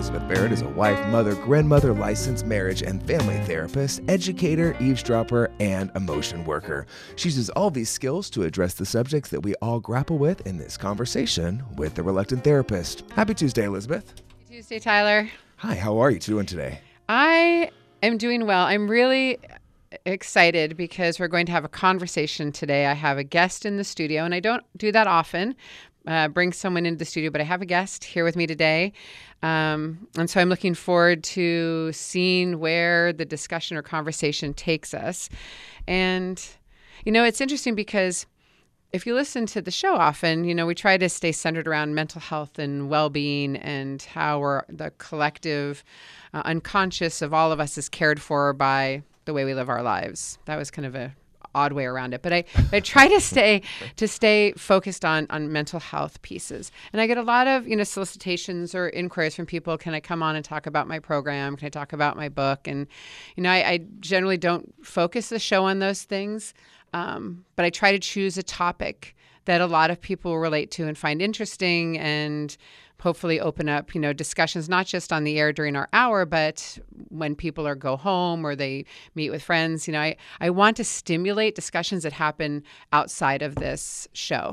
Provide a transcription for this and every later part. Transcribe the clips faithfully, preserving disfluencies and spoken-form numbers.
Elizabeth Barrett is a wife, mother, grandmother, licensed marriage and family therapist, educator, eavesdropper, and emotion worker. She uses all these skills to address the subjects that we all grapple with in this conversation with the Reluctant Therapist. Happy Tuesday, Elizabeth. Happy Tuesday, Tyler. Hi, how are you doing today? I am doing well. I'm really excited because we're going to have a conversation today. I have a guest in the studio, and I don't do that often. Uh, bring someone into the studio, but I have a guest here with me today. Um, and so I'm looking forward to seeing where the discussion or conversation takes us. And, you know, it's interesting because if you listen to the show often, you know, we try to stay centered around mental health and well-being and how we're the collective uh, unconscious of all of us is cared for by the way we live our lives. That was kind of a odd way around it, but I, I try to stay to stay focused on on mental health pieces. And I get a lot of, you know, solicitations or inquiries from people. Can I come on and talk about my program? Can I talk about my book? And, you know, I, I generally don't focus the show on those things, um, but I try to choose a topic that a lot of people relate to and find interesting, and hopefully open up, you know, discussions, not just on the air during our hour, but when people are go home or they meet with friends. You know, I, I want to stimulate discussions that happen outside of this show.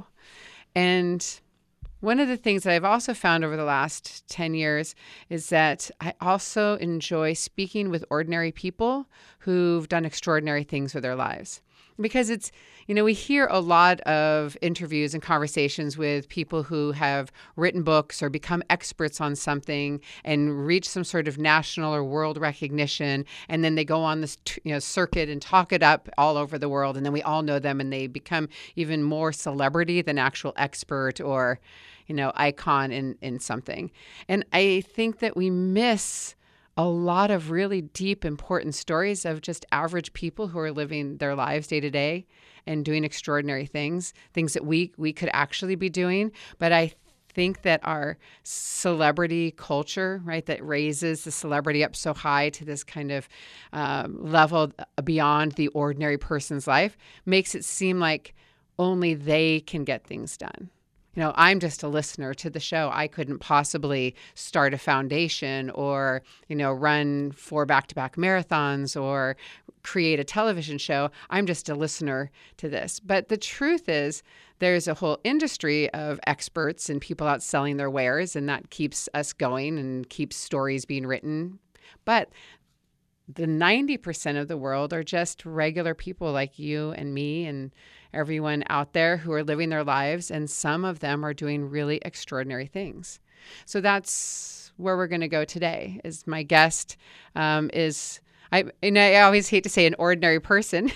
And one of the things that I've also found over the last ten years is that I also enjoy speaking with ordinary people who've done extraordinary things with their lives. Because it's, you know, we hear a lot of interviews and conversations with people who have written books or become experts on something and reach some sort of national or world recognition. And then they go on this, you know, circuit and talk it up all over the world. And then we all know them and they become even more celebrity than actual expert or, you know, icon in, in something. And I think that we miss a lot of really deep, important stories of just average people who are living their lives day to day and doing extraordinary things, things that we we could actually be doing. But I think that our celebrity culture, right, that raises the celebrity up so high to this kind of um, level beyond the ordinary person's life, makes it seem like only they can get things done. You know, I'm just a listener to the show. I couldn't possibly start a foundation or, you know, run four back-to-back marathons or create a television show. I'm just a listener to this. But the truth is there's a whole industry of experts and people out selling their wares, and that keeps us going and keeps stories being written. But the ninety percent of the world are just regular people like you and me and everyone out there who are living their lives, and some of them are doing really extraordinary things. So that's where we're going to go today. Is my guest um, is I and I always hate to say an ordinary person.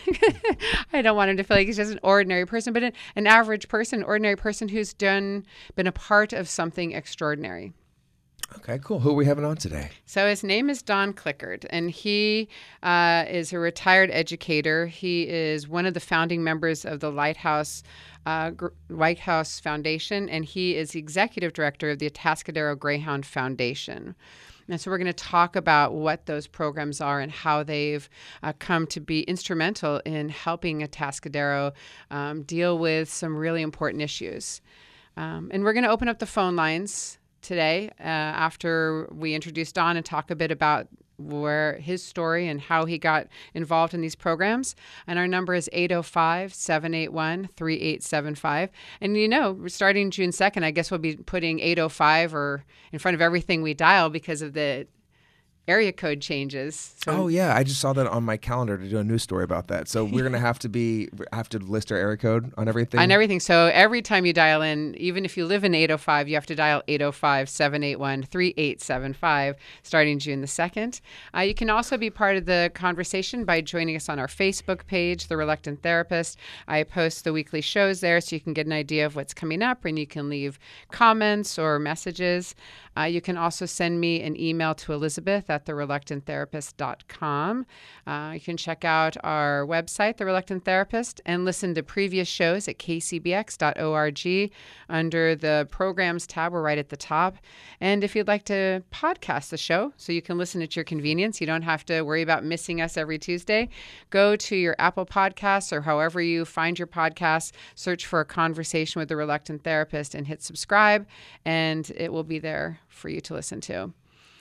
I don't want him to feel like he's just an ordinary person, but an, an average person, ordinary person who's done been a part of something extraordinary. Okay, cool. Who are we having on today? So his name is Don Clickard, and he uh, is a retired educator. He is one of the founding members of the Lighthouse uh, Gr- White House Foundation, and he is the executive director of the Atascadero Greyhound Foundation. And so we're going to talk about what those programs are and how they've uh, come to be instrumental in helping Atascadero um, deal with some really important issues. Um, and we're going to open up the phone lines today uh, after we introduce Don and talk a bit about where his story and how he got involved in these programs. And our number is eight oh five, seven eight one, three eight seven five. And, you know, starting June second, I guess we'll be putting eight oh five or in front of everything we dial because of the area code changes. So, oh yeah, I just saw that on my calendar to do a news story about that. So we're gonna have to be have to list our area code on everything. On everything. So every time you dial in, even if you live in eight oh five, you have to dial eight oh five, seven eight one, three eight seven five starting June the second. Uh, you can also be part of the conversation by joining us on our Facebook page, The Reluctant Therapist. I post the weekly shows there so you can get an idea of what's coming up, and you can leave comments or messages. Uh, you can also send me an email to Elizabeth at the reluctant therapist dot com. Uh, you can check out our website, The Reluctant Therapist, and listen to previous shows at k c b x dot org under the Programs tab. We're right at the top. And if you'd like to podcast the show so you can listen at your convenience, you don't have to worry about missing us every Tuesday, go to your Apple Podcasts or however you find your podcasts, search for A Conversation with the Reluctant Therapist and hit subscribe, and it will be there for you to listen to.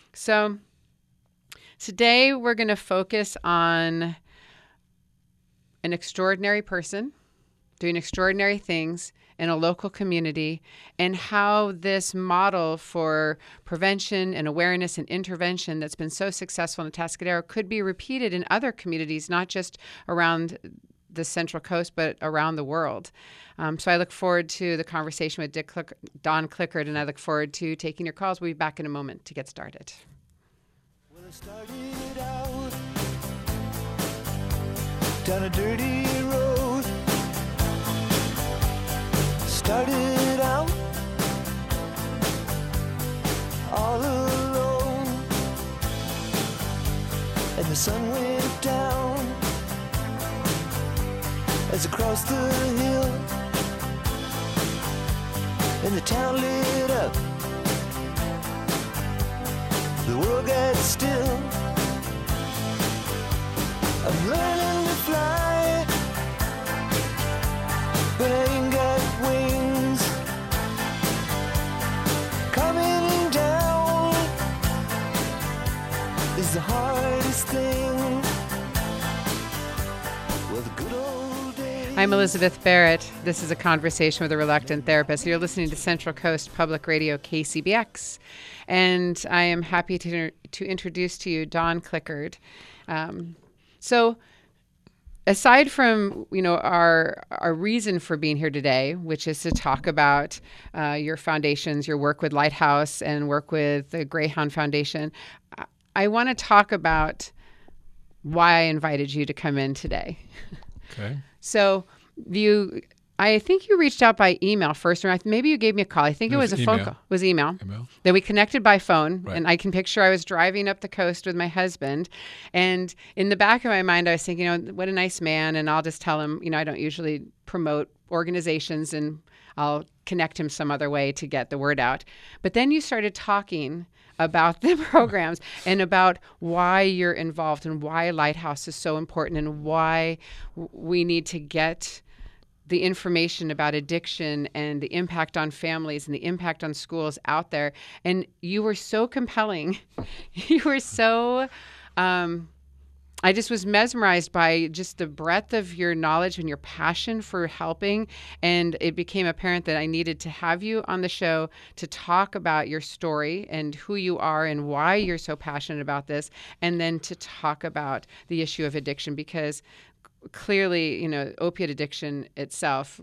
So today we're going to focus on an extraordinary person doing extraordinary things in a local community, and how this model for prevention and awareness and intervention that's been so successful in Atascadero could be repeated in other communities, not just around the Central Coast, but around the world. Um, so I look forward to the conversation with Dick Click- Don Clickard, and I look forward to taking your calls. We'll be back in a moment to get started. Well, I started out down a dirty road. Started out all alone, and the sun went down as I crossed the hill, and the town lit up, the world got still. I'm learning to fly, but I ain't got wings. Coming down is the hardest thing. Well, the good old days. I'm Elizabeth Barrett. This is A Conversation with a Reluctant Therapist. You're listening to Central Coast Public Radio, K C B X. And I am happy to, to introduce to you Don Clickard. Um, so aside from, you know, our our reason for being here today, which is to talk about uh, your foundations, your work with Lighthouse and work with the Greyhound Foundation, I, I want to talk about why I invited you to come in today. Okay. So you, I think you reached out by email first, or maybe you gave me a call. I think it, It was, was a phone email. call. It was email. Email. Then we connected by phone, Right. and I can picture I was driving up the coast with my husband, and in the back of my mind, I was thinking, you know, what a nice man, and I'll just tell him, you know, I don't usually promote organizations, and I'll connect him some other way to get the word out. But then you started talking about the programs and about why you're involved and why Lighthouse is so important and why w- we need to get the information about addiction and the impact on families and the impact on schools out there. And you were so compelling. You were so, um, I just was mesmerized by just the breadth of your knowledge and your passion for helping. And it became apparent that I needed to have you on the show to talk about your story and who you are and why you're so passionate about this. And then to talk about the issue of addiction, because clearly, you know, opiate addiction itself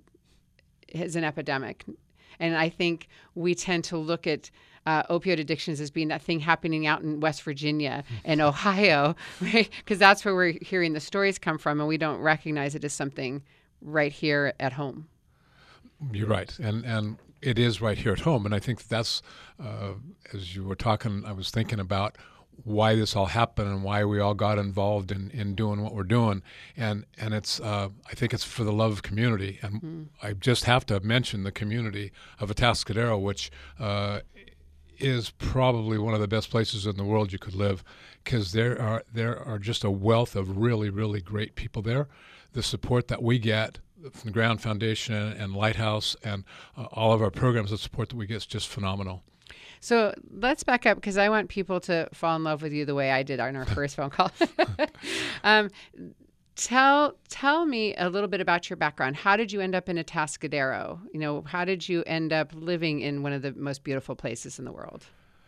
is an epidemic. And I think we tend to look at uh, opioid addictions as being that thing happening out in West Virginia and Ohio, right? Because that's where we're hearing the stories come from, and we don't recognize it as something right here at home. You're right. And and it is right here at home. And I think that's, uh, as you were talking, I was thinking about why this all happened and why we all got involved in, in doing what we're doing. And and it's uh, I think it's for the love of community. And mm. I just have to mention the community of Atascadero, which uh, is probably one of the best places in the world you could live, because there are there are just a wealth of really, really great people there. The support that we get from the Greyhound Foundation and Lighthouse and uh, all of our programs, the support that we get is just phenomenal. So let's back up, because I want people to fall in love with you the way I did on our first phone call. um, tell tell me a little bit about your background. How did you end up in Atascadero? You know, how did you end up living in one of the most beautiful places in the world?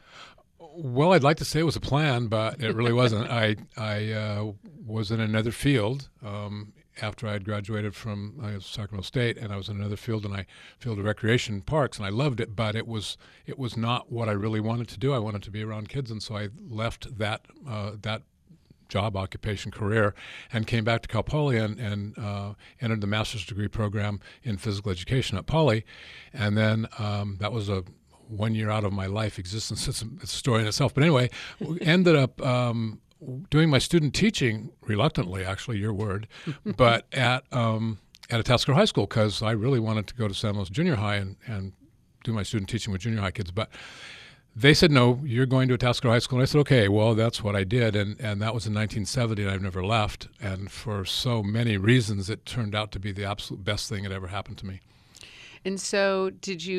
Well, I'd like to say it was a plan, but it really wasn't. I I uh, was in another field um, after I had graduated from uh, Sacramento State, and I was in another field, and I field of recreation parks, and I loved it, but it was it was not what I really wanted to do. I wanted to be around kids, and so I left that uh, that job, occupation, career, and came back to Cal Poly and, and uh, entered the master's degree program in physical education at Poly, and then um, that was a one year out of my life existence. It's a, it's a story in itself, but anyway, ended up um, doing my student teaching reluctantly, actually, your word, but at um, at Atascadero High School, because I really wanted to go to San Luis Junior High and, and do my student teaching with junior high kids. But they said, no, you're going to Atascadero High School. And I said, okay, well, that's what I did. And, and that was in nineteen seventy, and I've never left. And for so many reasons, it turned out to be the absolute best thing that ever happened to me. And so did you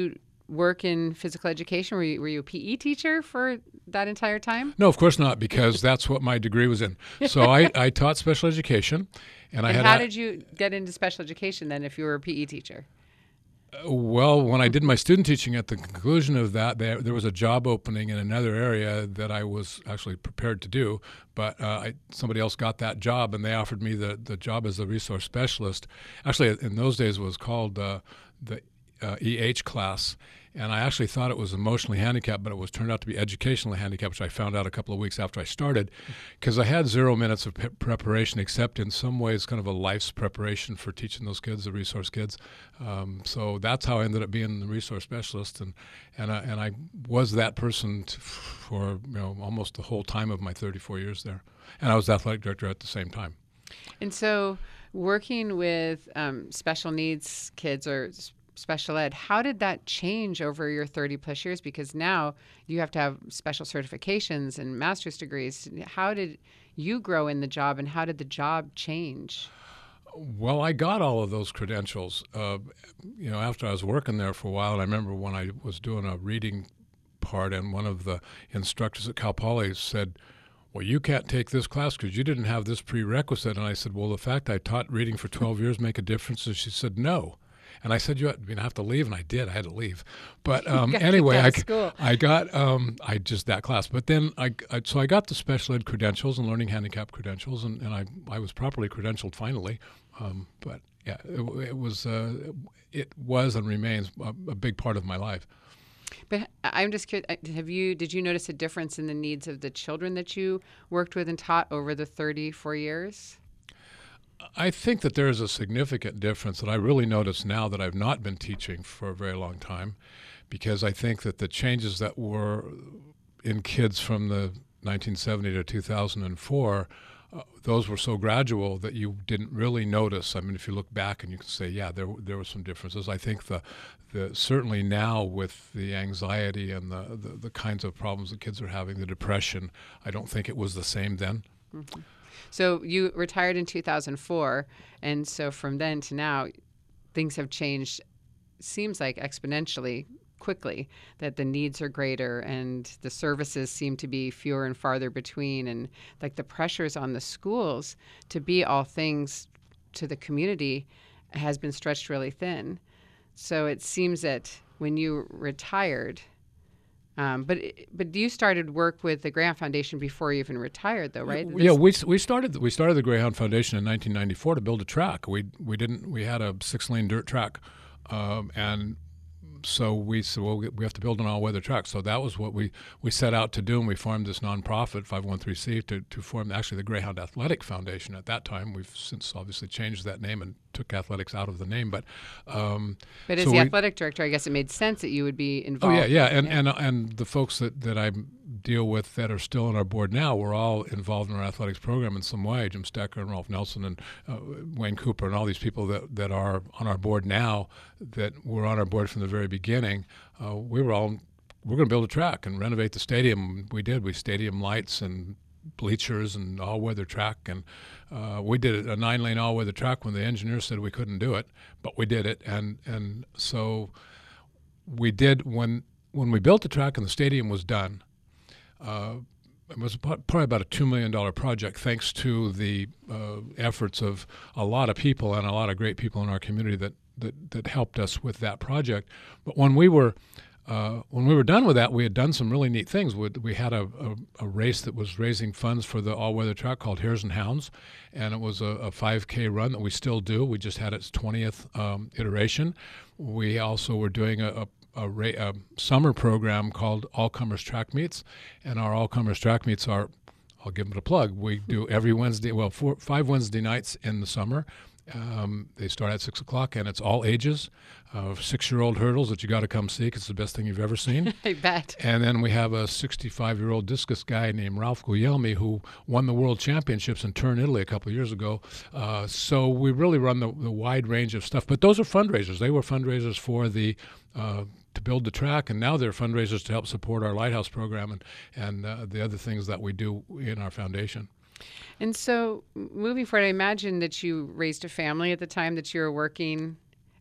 work in physical education? Were you, were you a P E teacher for that entire time? No, of course not, because that's what my degree was in. So I, I taught special education, and I And had how a- did you get into special education then if you were a P E teacher? Well, when I did my student teaching, at the conclusion of that, there, there was a job opening in another area that I was actually prepared to do, but uh, I, somebody else got that job, and they offered me the, the job as a resource specialist. Actually, in those days, it was called uh, the uh, E H class, and I actually thought it was emotionally handicapped, but it was turned out to be educationally handicapped, which I found out a couple of weeks after I started, because I had zero minutes of pe- preparation, except in some ways kind of a life's preparation for teaching those kids, the resource kids. Um, so that's how I ended up being the resource specialist, and and I, and I was that person t- for you know almost the whole time of my thirty-four years there, and I was the athletic director at the same time. And so working with um, special needs kids or s- special ed, how did that change over your thirty plus years? Because now you have to have special certifications and master's degrees. How did you grow in the job, and how did the job change? Well, I got all of those credentials, uh, you know, after I was working there for a while. And I remember when I was doing a reading part, and one of the instructors at Cal Poly said, well, you can't take this class because you didn't have this prerequisite. And I said, well, the fact I taught reading for twelve years make a difference? And she said, no. And I said, you have, I mean, I have to leave, and I did. I had to leave. But um, got anyway, kicked out I, of school. I got um, I just that class. But then I, I so I got the special ed credentials and learning handicap credentials, and, and I I was properly credentialed finally. Um, but yeah, it, it was uh, it was and remains a, a big part of my life. But I'm just curious, have you, did you notice a difference in the needs of the children that you worked with and taught over the thirty-four years? I think that there is a significant difference that I really notice now that I've not been teaching for a very long time, because I think that the changes that were in kids from the nineteen seventy to two thousand four, uh, those were so gradual that you didn't really notice. I mean, if you look back and you can say, yeah, there there were some differences. I think the the certainly now with the anxiety and the, the, the kinds of problems that kids are having, the depression, I don't think it was the same then. Mm-hmm. So you retired in two thousand four, and so from then to now, things have changed, seems like exponentially quickly, that the needs are greater and the services seem to be fewer and farther between, and like the pressures on the schools to be all things to the community has been stretched really thin. So it seems that when you retired, Um, but but you started work with the Greyhound Foundation before you even retired, though, right? Yeah, we we started we started the Greyhound Foundation in nineteen ninety-four to build a track. We we didn't we had a six lane dirt track, um, and so we said, well, we have to build an all-weather track. So that was what we, we set out to do, and we formed this nonprofit, five oh one three C, to, to form actually the Greyhound Athletic Foundation at that time. We've since obviously changed that name and took athletics out of the name. But um, but as so the we, athletic director, I guess it made sense that you would be Oh, involved. yeah, yeah. And, and, and the folks that, that I deal with that are still on our board now, we're all involved in our athletics program in some way. Jim Stecker and Rolf Nelson and uh, Wayne Cooper and all these people that, that are on our board now that were on our board from the very beginning. Uh, we were all, we're going to build a track and renovate the stadium. We did. We stadium lights and bleachers and all-weather track. And uh, we did a nine-lane all-weather track when the engineers said we couldn't do it, but we did it. And and so we did, when when we built the track and the stadium was done, uh, it was probably about a two million dollars project, thanks to the uh, efforts of a lot of people and a lot of great people in our community that, that, that helped us with that project. But when we were uh, when we were done with that, we had done some really neat things. We, we had a, a, a race that was raising funds for the all-weather track called Hares and Hounds, and it was a, a five K run that we still do. We just had its twentieth um, iteration. We also were doing a, a A, ra- a summer program called All Comers Track Meets, and our All Comers Track Meets are, I'll give them a plug, we do every Wednesday, well, four, five Wednesday nights in the summer. Um, they start at six o'clock, and it's all ages, uh, six-year-old hurdles that you got to come see 'cause it's the best thing you've ever seen. I bet. And then we have a sixty-five-year-old discus guy named Ralph Guglielmi who won the World Championships in Turin, Italy a couple of years ago. Uh, so we really run the, the wide range of stuff. But those are fundraisers. They were fundraisers for the uh, to build the track, and now they're fundraisers to help support our Lighthouse program and, and uh, the other things that we do in our foundation. And so moving forward, I imagine that you raised a family at the time that you were working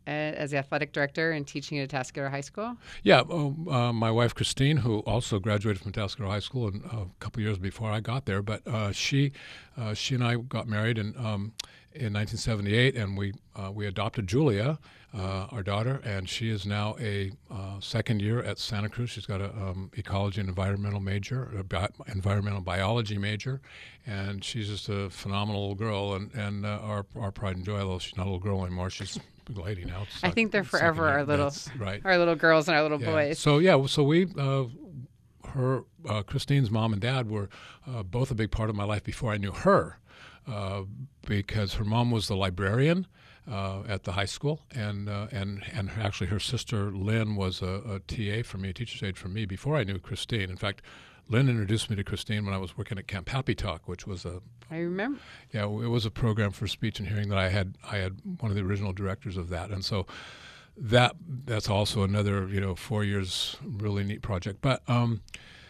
uh, as the athletic director and teaching at Atascadero High School? Yeah, um, uh, my wife Christine, who also graduated from Atascadero High School and, uh, a couple years before I got there, but uh, she uh, she and I got married in um, in nineteen seventy-eight, and we uh, we adopted Julia, uh, our daughter, and she is now a uh, second year at Santa Cruz. She's got a um, ecology and environmental major, a bi- environmental biology major, and she's just a phenomenal little girl, and and uh, our our pride and joy. Although she's not a little girl anymore, she's a big lady now. I think they're forever our little right. our little girls and our little Yeah. boys. So yeah, so we. Uh, her, uh, Christine's mom and dad were uh, both a big part of my life before I knew her. Uh, because her mom was the librarian uh, at the high school, and uh, and and her, actually her sister Lynn was a, a T A for me, a teacher's aide for me before I knew Christine. In fact, Lynn introduced me to Christine when I was working at Camp Happy Talk, which was a I remember. Yeah, it was a program for speech and hearing that I had. I had one of the original directors of that, and so that that's also another you know four years really neat project. But um,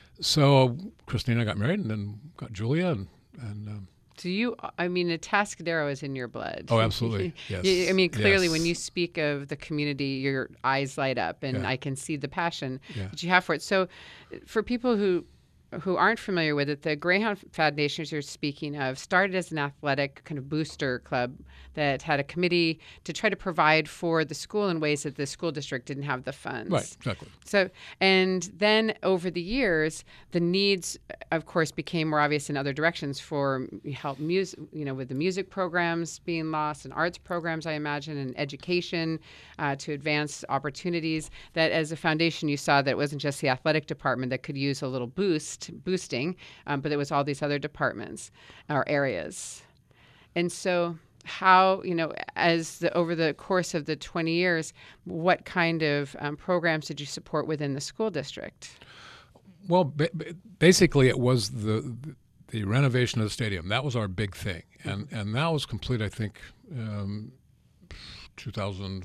so Christine and I got married, and then got Julia, and and. Um, Do you, I mean, Atascadero is in your blood. Oh, absolutely. Yes. You- I mean, clearly Yes. when you speak of the community, your eyes light up, and Yeah. I can see the passion Yeah. that you have for it. So for people who who aren't familiar with it, the Greyhound Foundation, as you're speaking of, started as an athletic kind of booster club that had a committee to try to provide for the school in ways that the school district didn't have the funds. Right, exactly. So, and then over the years, the needs, of course, became more obvious in other directions for help music, you know, with the music programs being lost and arts programs, I imagine, and education uh, to advance opportunities. That as a foundation, you saw that it wasn't just the athletic department that could use a little boost, boosting, um, but it was all these other departments or areas. And so, how, you know, as the over the course of the twenty years, what kind of um, programs did you support within the school district? Well, ba- ba- basically, it was the the renovation of the stadium. That was our big thing, and and that was complete. I think um, two thousand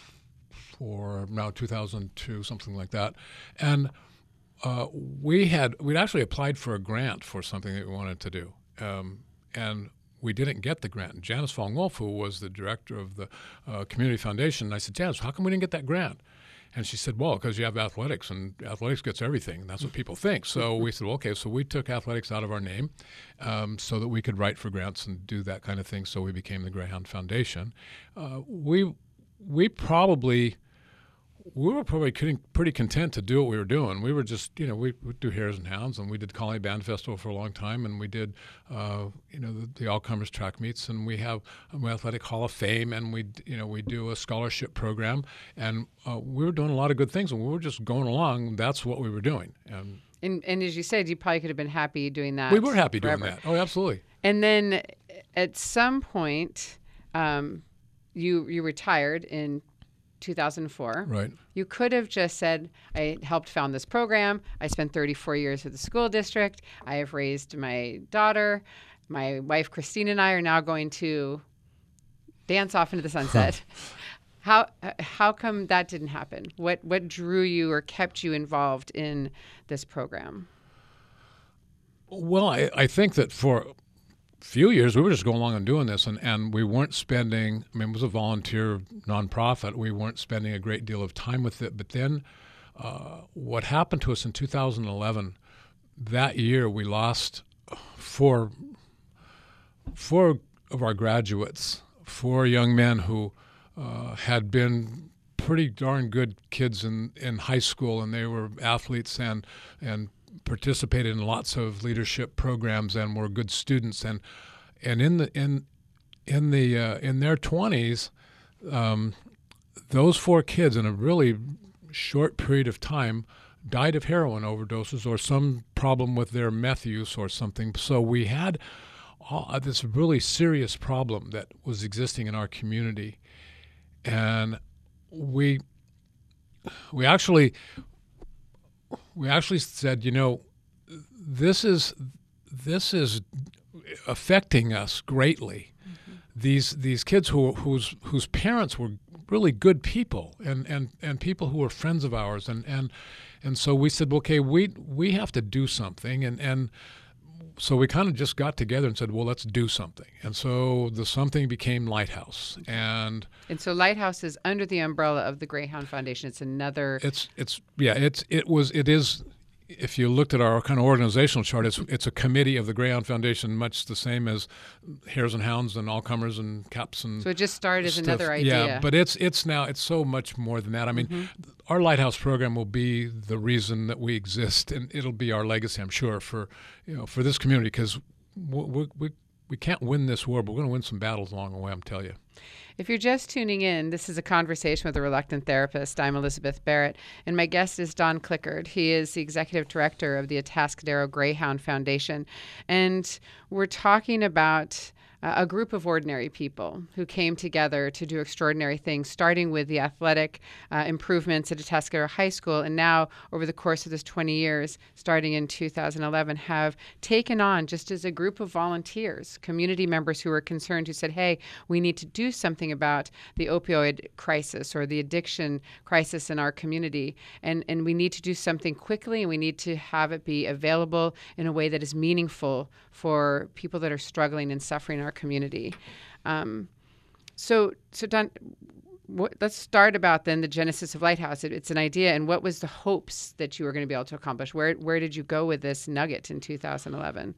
four, now two thousand two, something like that, and uh, we had we'd actually applied for a grant for something that we wanted to do, um, and we didn't get the grant. And Janice Fong Wolf, who was the director of the uh, Community Foundation, I said, Janice, how come we didn't get that grant? And she said, well, because you have athletics, and athletics gets everything. And that's what people think. So we said, well, okay, so we took athletics out of our name um, so that we could write for grants and do that kind of thing. So we became the Greyhound Foundation. Uh, we we probably... We were probably pretty content to do what we were doing. We were just, you know, we would do Hares and Hounds, and we did Colony Band Festival for a long time, and we did, uh, you know, the, the all-comers track meets, and we have an Athletic Hall of Fame, and we, you know, we do a scholarship program, and uh, we were doing a lot of good things, and we were just going along. That's what we were doing. And, And, and as you said, you probably could have been happy doing that. we were happy forever. doing that. Oh, absolutely. And then at some point, um, you you retired in two thousand four. Right. You could have just said, I helped found this program. I spent thirty-four years at the school district. I have raised my daughter. My wife, Christine, and I are now going to dance off into the sunset. How how come that didn't happen? What what drew you or kept you involved in this program? Well, I, I think that for few years we were just going along and doing this, and, and we weren't spending, I mean, it was a volunteer nonprofit. We weren't spending a great deal of time with it. But then uh, what happened to us in two thousand eleven, that year we lost four, four of our graduates, four young men who uh, had been pretty darn good kids in, in high school, and they were athletes and and participated in lots of leadership programs and were good students, and and in the in in the uh, in their twenties, um, those four kids in a really short period of time died of heroin overdoses or some problem with their meth use or something. So we had all, this really serious problem that was existing in our community, and we we actually. We actually said, you know, this is this is affecting us greatly. Mm-hmm. These these kids who whose whose parents were really good people and, and, and people who were friends of ours, and, and and so we said, okay, we we have to do something, and and so we kind of just got together and said, well, let's do something. And so the something became Lighthouse. And And so Lighthouse is under the umbrella of the Greyhound Foundation. It's another. it's it's yeah, it's it was it is if you looked at our kind of organizational chart, it's it's a committee of the Greyhound Foundation, much the same as Hares and Hounds and All Comers and Caps and So it just started as stuff. another idea. Yeah, but it's it's now it's so much more than that. I mean, Mm-hmm. our Lighthouse program will be the reason that we exist, and it'll be our legacy, I'm sure, for you know for this community, because we, we we we can't win this war, but we're going to win some battles along the way. I'm telling you. If you're just tuning in, this is a conversation with a reluctant therapist. I'm Elizabeth Barrett, and my guest is Don Clickard. He is the executive director of the Atascadero Greyhound Foundation, and we're talking about uh, a group of ordinary people who came together to do extraordinary things, starting with the athletic uh, improvements at Atascadero High School, and now over the course of this twenty years, starting in two thousand eleven, have taken on, just as a group of volunteers, community members who were concerned, who said, hey, we need to do something about the opioid crisis or the addiction crisis in our community, and, and we need to do something quickly, and we need to have it be available in a way that is meaningful for people that are struggling and suffering in our community. Um, so, so Don, what, let's start about then the genesis of Lighthouse. It, it's an idea, and what was the hopes that you were going to be able to accomplish? Where where did you go with this nugget in two thousand eleven?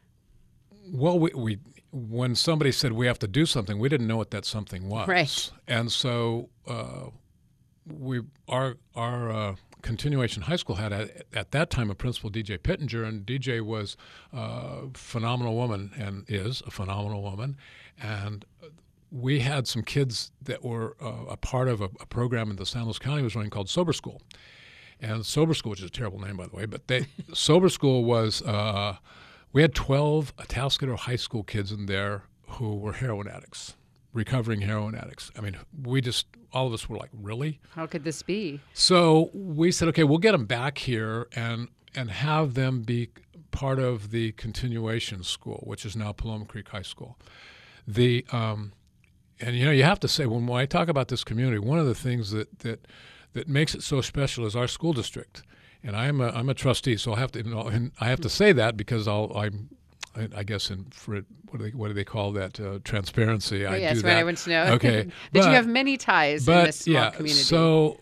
Well, we, we when somebody said we have to do something, we didn't know what that something was. Right. And so uh, we our our uh, continuation high school had at, at that time a principal, D J Pittenger, and D J was a phenomenal woman and is a phenomenal woman. And we had some kids that were uh, a part of a, a program in the San Luis County was running called Sober School. And Sober School, which is a terrible name, by the way, but they Sober School was, uh, we had twelve Atascadero High School kids in there who were heroin addicts, recovering heroin addicts. I mean, we just, all of us were like, really? How could this be? So we said, okay, we'll get them back here and and have them be part of the continuation school, which is now Paloma Creek High School. The um, and you know, you have to say, when, when I talk about this community, one of the things that that that makes it so special is our school district. And I'm a I'm a trustee, so I have to you know, and I have to say that because I'll I'm I, I guess in for it, what do they what do they call that uh, transparency? Oh, I yes, do right. that. I want to know. Okay, that but, you have many ties but, in this small yeah, community. So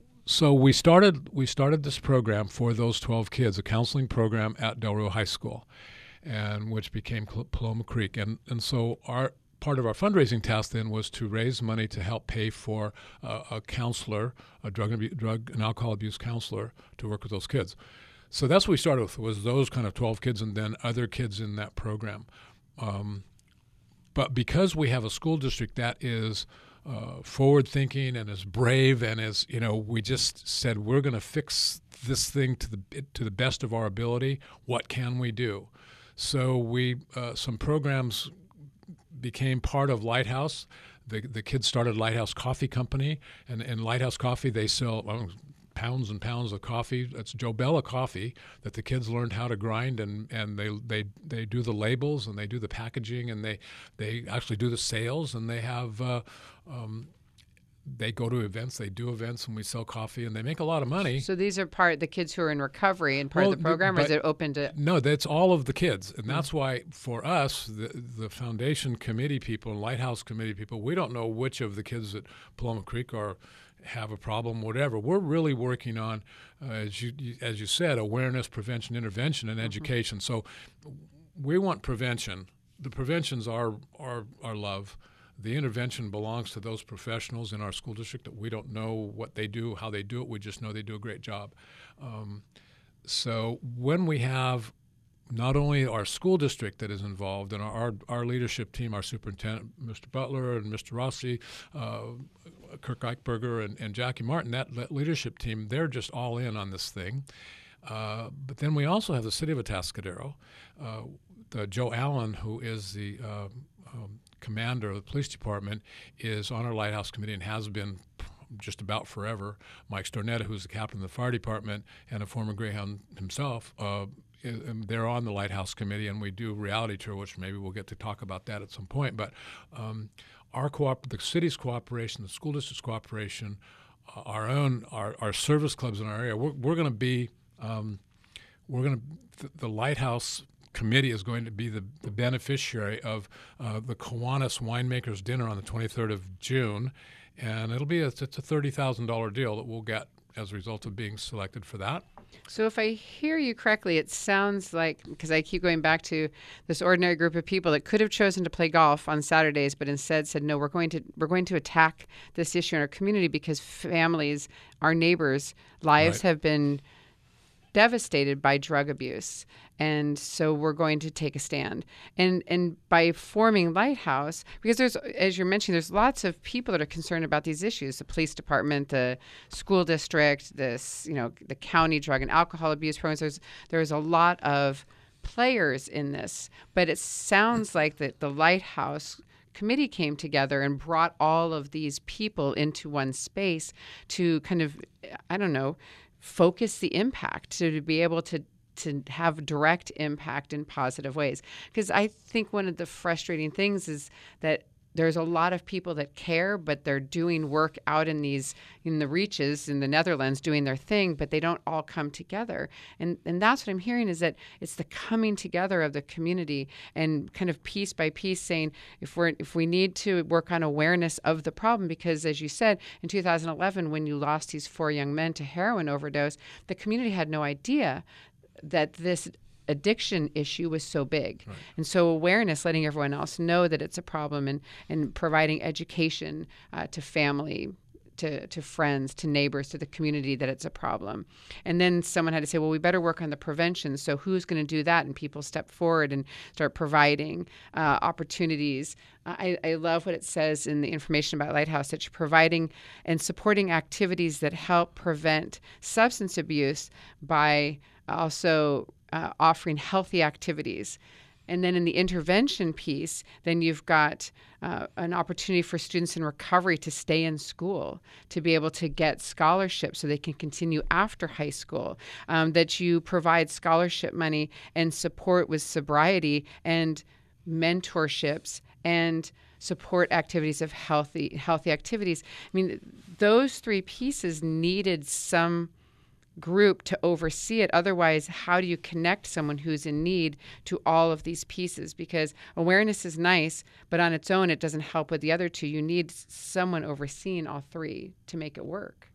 so we started we started this program for those twelve kids, a counseling program at Del Rio High School, and which became Paloma Creek. And and so our part of our fundraising task then was to raise money to help pay for uh, a counselor, a drug and, abu- drug and alcohol abuse counselor, to work with those kids. So that's what we started with, was those kind of twelve kids and then other kids in that program. Um, but because we have a school district that is uh, forward-thinking and is brave and is, you know, we just said we're going to fix this thing to the to the best of our ability. What can we do? So we uh, some programs became part of Lighthouse. The the kids started Lighthouse Coffee Company, and in Lighthouse Coffee they sell um, pounds and pounds of coffee. That's Joe Bella coffee that the kids learned how to grind, and, and they, they they do the labels and they do the packaging and they they actually do the sales, and they have uh, um, they go to events, they do events, and we sell coffee, and they make a lot of money. So these are part the kids who are in recovery and part Well, of the program, or is but- it open to? No, that's all of the kids, and that's why for us, the the foundation committee people and Lighthouse committee people, we don't know which of the kids at Paloma Creek are have a problem, whatever. We're really working on, uh, as you as you said, awareness, prevention, intervention, and education. So we want prevention. The prevention's our our our love. The intervention belongs to those professionals in our school district that we don't know what they do, how they do it. We just know they do a great job. Um, so when we have not only our school district that is involved and our, our, our leadership team, our superintendent, Mister Butler and Mister Rossi, uh, Kirk Eichberger and, and Jackie Martin, that, that leadership team, they're just all in on this thing. Uh, but then we also have the city of Atascadero, uh, the Joe Allen, who is the uh, um, commander of the police department, is on our Lighthouse committee and has been just about forever. Mike Stornetta, who's the captain of the fire department and a former Greyhound himself, uh, they're on the Lighthouse committee, and we do reality tour, which maybe we'll get to talk about that at some point. But um, our co-op, the city's cooperation, the school district's cooperation, uh, our own, our, our service clubs in our area, we're, we're going to be, um, we're going to, th- the Lighthouse committee is going to be the, the beneficiary of uh, the Kiwanis Winemakers Dinner on the twenty-third of June, and it'll be a, it's a thirty thousand dollars deal that we'll get as a result of being selected for that. So if I hear you correctly, it sounds like, because I keep going back to this ordinary group of people that could have chosen to play golf on Saturdays, but instead said, no, we're going to we're going to attack this issue in our community because families, our neighbors' lives Right. have been devastated by drug abuse. And so we're going to take a stand. And and by forming Lighthouse, because there's, as you're mentioning, there's lots of people that are concerned about these issues, the police department, the school district, this, you know, the county drug and alcohol abuse programs. There's, there's a lot of players in this, but it sounds like that the Lighthouse committee came together and brought all of these people into one space to kind of, I don't know, focus the impact, to, to be able to to have direct impact in positive ways. Because I think one of the frustrating things is that there's a lot of people that care, but they're doing work out in these, in the reaches in the Netherlands, doing their thing, but they don't all come together. And and that's what I'm hearing, is that it's the coming together of the community and kind of piece by piece saying, if we're if we need to work on awareness of the problem, because as you said, in two thousand eleven, when you lost these four young men to heroin overdose, the community had no idea that this addiction issue was so big. Right. And so awareness, letting everyone else know that it's a problem, and, and providing education uh, to family, to, to friends, to neighbors, to the community that it's a problem. And then someone had to say, well, we better work on the prevention. So who's going to do that? And people step forward and start providing uh, opportunities. I, I love what it says in the information about Lighthouse, that you're providing and supporting activities that help prevent substance abuse by also uh, offering healthy activities. And then in the intervention piece, then you've got uh, an opportunity for students in recovery to stay in school, to be able to get scholarships so they can continue after high school, um, that you provide scholarship money and support with sobriety and mentorships and support activities of healthy healthy activities. I mean, those three pieces needed some group to oversee it. Otherwise, how do you connect someone who's in need to all of these pieces? Because awareness is nice, but on its own, it doesn't help with the other two. You need someone overseeing all three to make it work.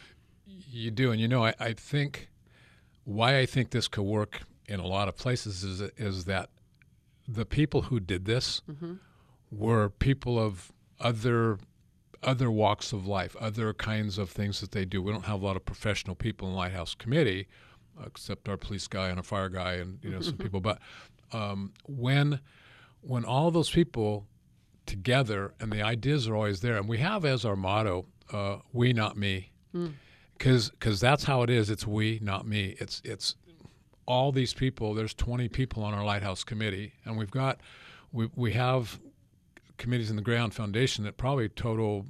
You do. And, you know, I, I think why I think this could work in a lot of places is, is that the people who did this mm-hmm. were people of other other walks of life, other kinds of things that they do. We don't have a lot of professional people in Lighthouse Committee, except our police guy and a fire guy and, you know, some people. But um, when when all those people together, and the ideas are always there, and we have as our motto, uh, we, not me, because mm. because that's how it is. It's we, not me. It's it's all these people. There's twenty people on our Lighthouse Committee, and we've got we we have committees in the Greyhound Foundation that probably total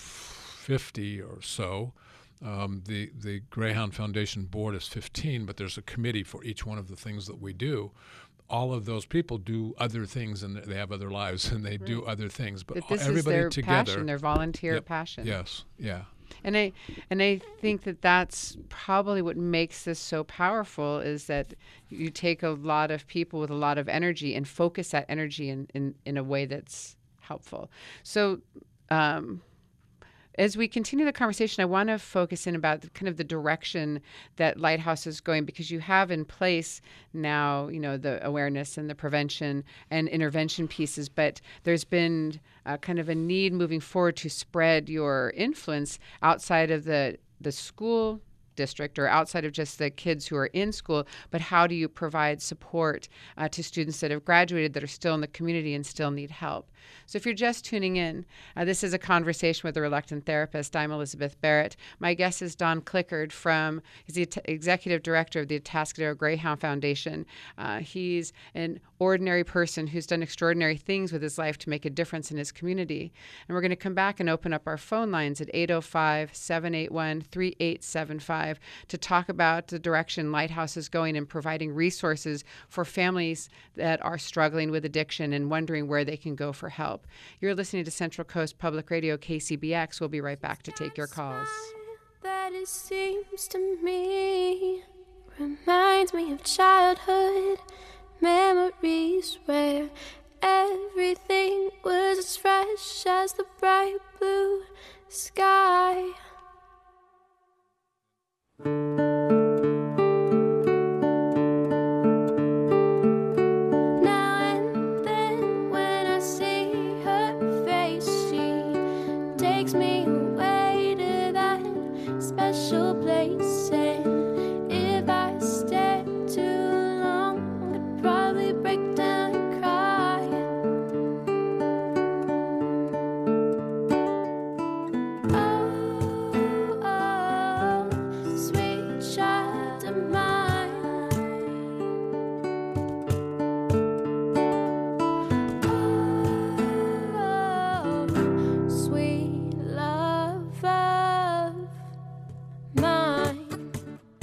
fifty or so. Um, the the Greyhound Foundation board is fifteen, but there's a committee for each one of the things that we do. All of those people do other things, and they have other lives, and they right. do other things. But, but this everybody is their together, passion, their volunteer yep, passion. Yes, yeah. And I and I think that that's probably what makes this so powerful, is that you take a lot of people with a lot of energy and focus that energy in, in, in a way that's helpful. So um, as we continue the conversation, I want to focus in about the, kind of the direction that Lighthouse is going, because you have in place now, you know, the awareness and the prevention and intervention pieces, but there's been uh, kind of a need moving forward to spread your influence outside of the the school district or outside of just the kids who are in school, but how do you provide support uh, to students that have graduated that are still in the community and still need help? So if you're just tuning in, uh, this is a conversation with a reluctant therapist. I'm Elizabeth Barrett. My guest is Don Clickard from, he's the t- executive director of the Atascadero Greyhound Foundation. Uh, he's an ordinary person who's done extraordinary things with his life to make a difference in his community. And we're going to come back and open up our phone lines at eight oh five, seven eight one, three eight seven five to talk about the direction Lighthouse is going in providing resources for families that are struggling with addiction and wondering where they can go for help. You're listening to Central Coast Public Radio, K C B X. We'll be right back to take your calls. That it seems to me reminds me of childhood. memories where everything was as fresh as the bright blue sky. Now and then when I see her face, she takes me away to that special place. And if I stay too long, I'd probably break down and cry. Oh, oh, sweet child of mine. Oh, sweet love of mine.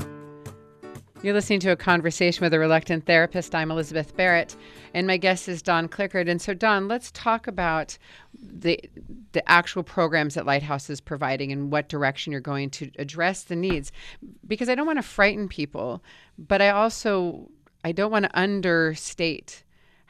You're listening to a conversation with a reluctant therapist. I'm Elizabeth Barrett, and my guest is Don Clickard. And so, Don, let's talk about the the actual programs that Lighthouse is providing and what direction you're going to address the needs. Because I don't want to frighten people, but I also I don't want to understate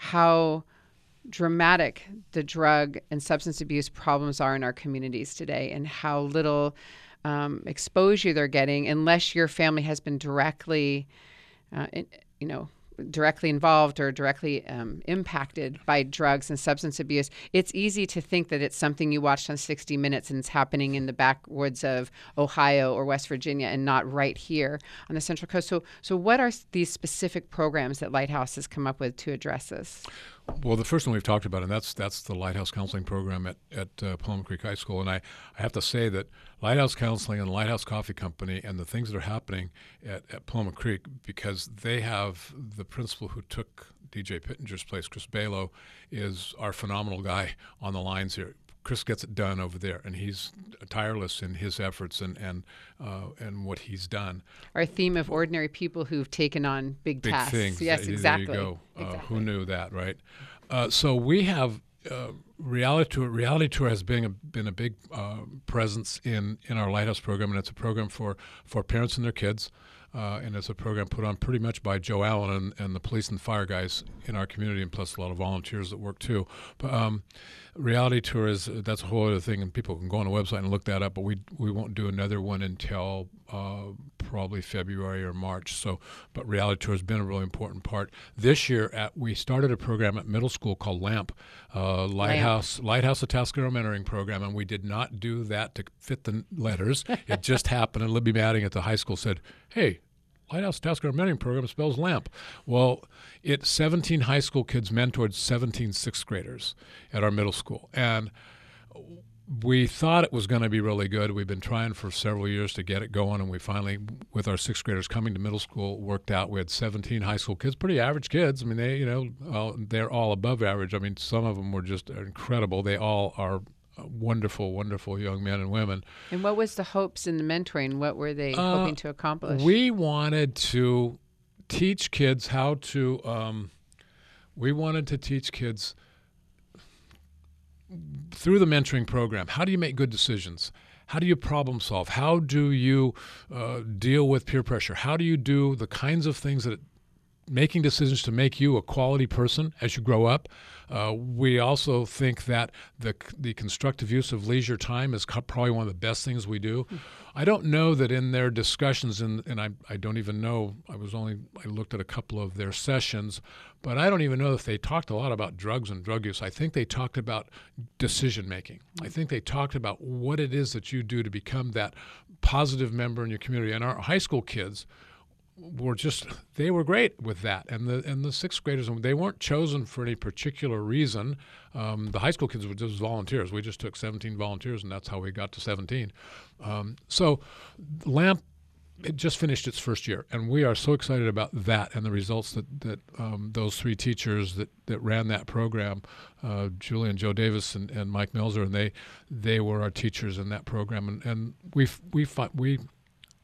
how dramatic the drug and substance abuse problems are in our communities today, and how little um, exposure they're getting unless your family has been directly, uh, in, you know, directly involved or directly um, impacted by drugs and substance abuse. It's easy to think that it's something you watched on sixty minutes and it's happening in the backwoods of Ohio or West Virginia and not right here on the Central Coast. So, so what are these specific programs that Lighthouse has come up with to address this? Well, the first one we've talked about, and that's that's the Lighthouse Counseling Program at, at uh, Palm Creek High School. And I, I have to say that Lighthouse Counseling and Lighthouse Coffee Company and the things that are happening at, at Palm Creek, because they have the principal who took D J Pittenger's place, Chris Balo, is our phenomenal guy on the lines here. Chris gets it done over there, and he's tireless in his efforts and and uh, and what he's done. Our theme of ordinary people who've taken on big, Big tasks. things. Yes, There you exactly. go. Uh, Exactly. who knew that, right? Uh, so we have uh, Reality Tour. Reality Tour has been a, been a big uh, presence in, in our Lighthouse program, and it's a program for, for parents and their kids. Uh, and it's a program put on pretty much by Joe Allen and, and the police and fire guys in our community, and plus a lot of volunteers that work too. But um, Reality Tour is that's a whole other thing, and people can go on the website and look that up. But we we won't do another one until uh, probably February or March. So, but Reality Tour has been a really important part. This year, at we started a program at middle school called LAMP, uh, Lighthouse Lighthouse Atascadero Mentoring Program, and we did not do that to fit the letters. It just happened, and Libby Madding at the high school said, "Hey, Lighthouse Atascadero Mentoring Program spells LAMP." Well, it's seventeen high school kids mentored seventeen sixth graders at our middle school. And we thought it was going to be really good. We've been trying for several years to get it going, and we finally, with our sixth graders coming to middle school, worked out. We had seventeen high school kids, pretty average kids. I mean, they, you know, all, they're all above average. I mean, some of them were just incredible. They all are wonderful, wonderful young men and women. And what was the hopes in the mentoring? What were they Uh, hoping to accomplish? We wanted to teach kids how to, um, we wanted to teach kids through the mentoring program, how do you make good decisions? How do you problem solve? How do you uh, deal with peer pressure? How do you do the kinds of things that making decisions to make you a quality person as you grow up? Uh, we also think that the the constructive use of leisure time is co- probably one of the best things we do. Mm-hmm. I don't know that in their discussions, and, and I, I don't even know, I was only, I looked at a couple of their sessions, but I don't even know if they talked a lot about drugs and drug use. I think they talked about decision making. Mm-hmm. I think they talked about what it is that you do to become that positive member in your community. And our high school kids were just, they were great with that. And the and the sixth graders, they weren't chosen for any particular reason. Um, the high school kids were just volunteers. We just took seventeen volunteers, and that's how we got to seventeen. Um, so LAMP, it just finished its first year, and we are so excited about that and the results that, that um, those three teachers that, that ran that program, uh, Julie and Joe Davis and, and Mike Melzer, and they they were our teachers in that program. And, and we we we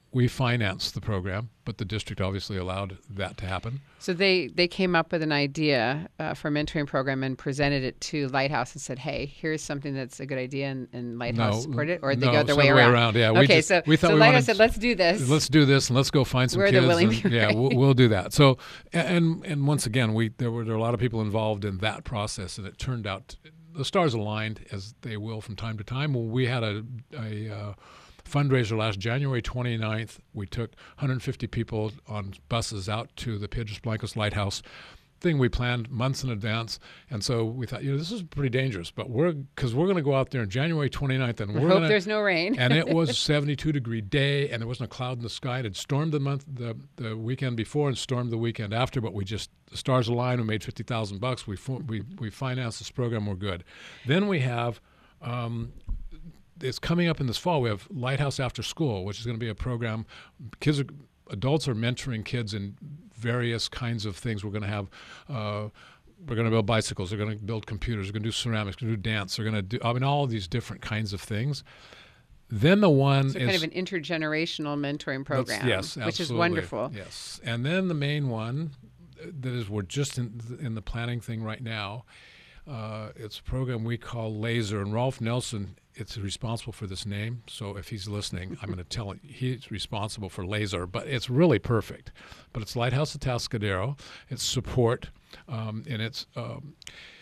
we financed the program, but the district obviously allowed that to happen. So they, they came up with an idea uh, for a mentoring program and presented it to Lighthouse and said, hey, here's something that's a good idea, and, and Lighthouse No, supported it? Or no, they go it's their the way other way around? around, yeah. We Okay, just- so, we thought so we Lighthouse wanted- said, let's do this. Let's do this and let's go find some We're the kids. willing and, people, yeah, right? we'll, we'll do that. So, and and once again, we there were, there were a lot of people involved in that process, and it turned out the stars aligned, as they will from time to time. Well, we had a, a uh, fundraiser last January twenty-ninth. We took one hundred fifty people on buses out to the Piedras Blancas Lighthouse. Thing we planned months in advance, and so we thought, you know, this is pretty dangerous, but we're because we're going to go out there on January twenty-ninth, and We we're hope gonna, there's no rain. and it was a seventy-two degree day, and there wasn't a cloud in the sky. It had stormed the month, the, the weekend before, and stormed the weekend after. But we just the stars aligned. We made fifty thousand bucks. We fo- we we financed this program. We're good. Then we have. Um, it's coming up in this fall. We have Lighthouse After School, which is going to be a program. Kids are. Adults are mentoring kids in various kinds of things. We're going to have, uh, we're going to build bicycles. They're going to build computers. They're going to do ceramics. They're going to do dance. They're going to do, I mean, all of these different kinds of things. Then the one So is kind of an intergenerational mentoring program, That's- yes, which is absolutely. wonderful. Yes, and then the main one uh, that is we're just in, in the planning thing right now. Uh, it's a program we call Laser, and Rolf Nelson. It's responsible for this name, so if he's listening, I'm going to tell him he's responsible for Laser, but it's really perfect. But it's Lighthouse Atascadero, it's support, um, and it's um,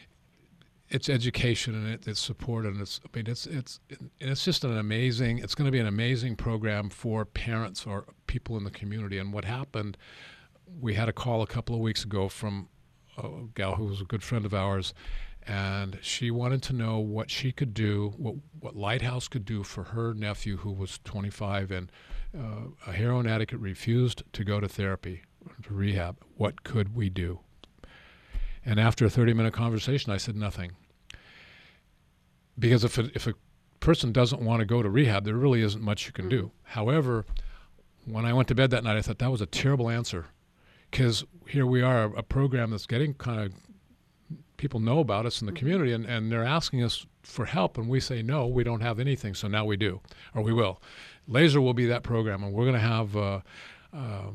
it's education, and it, it's support, and it's I mean it's it's it's just an amazing. It's going to be an amazing program for parents or people in the community. And what happened, we had a call a couple of weeks ago from a gal who was a good friend of ours. And she wanted to know what she could do, what what Lighthouse could do for her nephew who was twenty-five and uh, a heroin addict, refused to go to therapy, to rehab. What could we do? And after a thirty-minute conversation, I said nothing. Because if a, if a person doesn't want to go to rehab, there really isn't much you can do. However, when I went to bed that night, I thought that was a terrible answer. Because here we are, a program that's getting kind of people know about us in the community, and, and they're asking us for help, and we say, no, we don't have anything, so now we do, or we will. Laser will be that program, and we're going to have, uh, uh,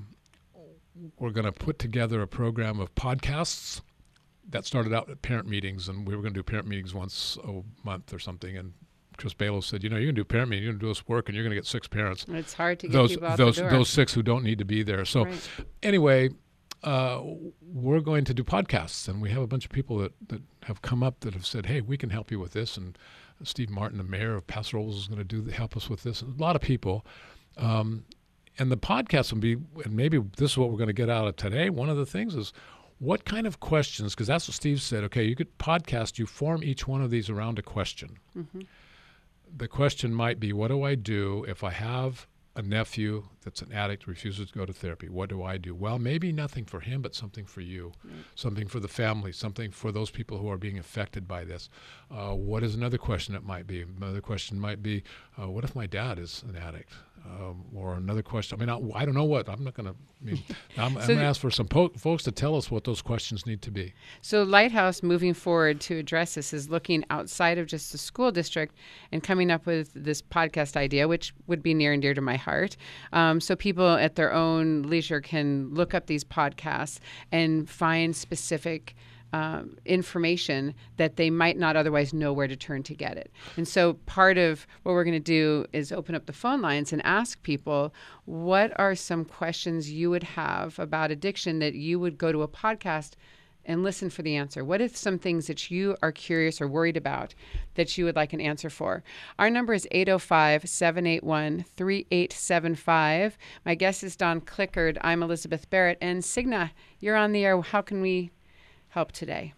we're going to put together a program of podcasts that started out at parent meetings, and we were going to do parent meetings once a month or something, and Chris Balo said, you know, you're going to do parent meetings, you're going to do this work, and you're going to get six parents. It's hard to get those, people out those, the door. Those six who don't need to be there. So Right. anyway, Uh, we're going to do podcasts, and we have a bunch of people that, that have come up that have said, hey, we can help you with this, and Steve Martin, the mayor of Paso Robles, is going to do help us with this, and a lot of people. Um, and the podcast will be, and maybe this is what we're going to get out of today, one of the things is what kind of questions, because that's what Steve said, okay, you could podcast, you form each one of these around a question. Mm-hmm. The question might be, what do I do if I have a nephew that's an addict, refuses to go to therapy? What do I do? Well, maybe nothing for him, but something for you, Right. something for the family, something for those people who are being affected by this. Uh, what is another question it might be? Another question might be, uh, what if my dad is an addict? Um, or another question, I mean, I, I don't know what, I'm not going to, I mean, I'm, I'm So going to the- ask for some po- folks to tell us what those questions need to be. So Lighthouse, moving forward to address this, is looking outside of just the school district and coming up with this podcast idea, which would be near and dear to my heart. Um, so people at their own leisure can look up these podcasts and find specific Um, information that they might not otherwise know where to turn to get it. And so part of what we're going to do is open up the phone lines and ask people, what are some questions you would have about addiction that you would go to a podcast and listen for the answer? What are some things that you are curious or worried about that you would like an answer for? Our number is eight oh five, seven eight one, three eight seven five. My guest is Don Clickard. I'm Elizabeth Barrett. And Signa, you're on the air. How can we help today?